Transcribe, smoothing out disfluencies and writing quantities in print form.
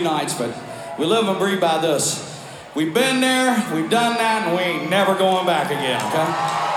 nights, but we live and breathe by this. We've been there, we've done that, and we ain't never going back again, okay?